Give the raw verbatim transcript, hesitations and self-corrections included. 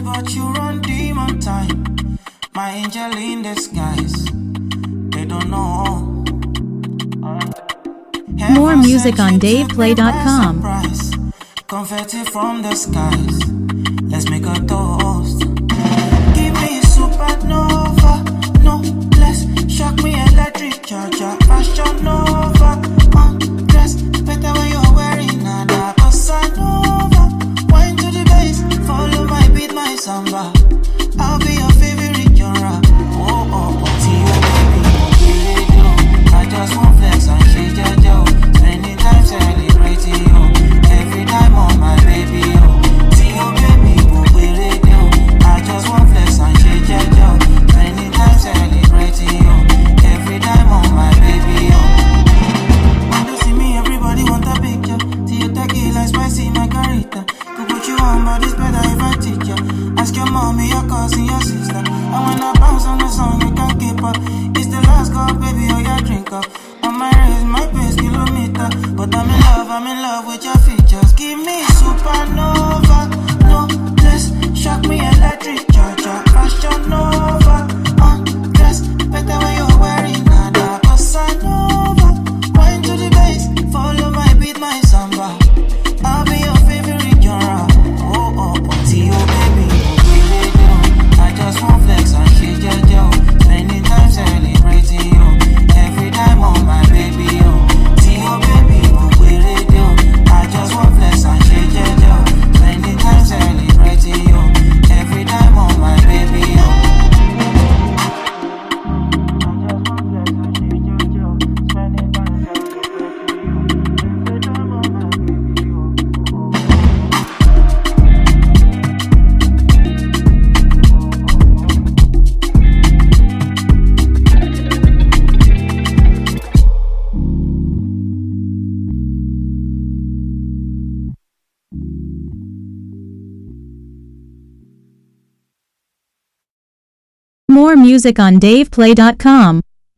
but you run demon time. My angel in disguise. They don't know. More music on Dave Play dot com. Confetti from the skies. Let's make a toast. Give me supernova, no less. Shock me electric charger, fashion nova. Uh, dress better when you're wearing nada. Bossa nova, wine to the bass. Follow my beat, my samba. I'll be your favorite genre. Oh oh oh, see you baby, oh, I just want flex and shake your jaw. Spending time celebrating you. Every time on my baby, oh. See you baby, oh, I just want flex and shake your jaw. Spending time celebrating you. Every time on my baby, oh. When they see me, everybody want a picture. See you tequila, spicy margarita. To put you on, but it's better if I teach you. Ask your mommy, your cousin, your sister. And when I bounce on the song, you can't keep up. It's the last call, baby, or your drink up. On my race, my pace kilometer. But I'm in love, I'm in love with your features. Give me supernova, no less. Shock me electric charger, fashion nova. Uh, dress better when you're wearing nada. Bossa nova, wine to the bass. Follow my beat, my samba. I'll be your favorite genre. Oh oh oh, see you baby, oh, I just want flex and shake your jaw. Spending time celebrating you. Every time on my baby, oh. See you baby, oh, I just want flex and shake your jaw. Spending time celebrating you. Every time on my baby, oh. More music on Dave Play dot com.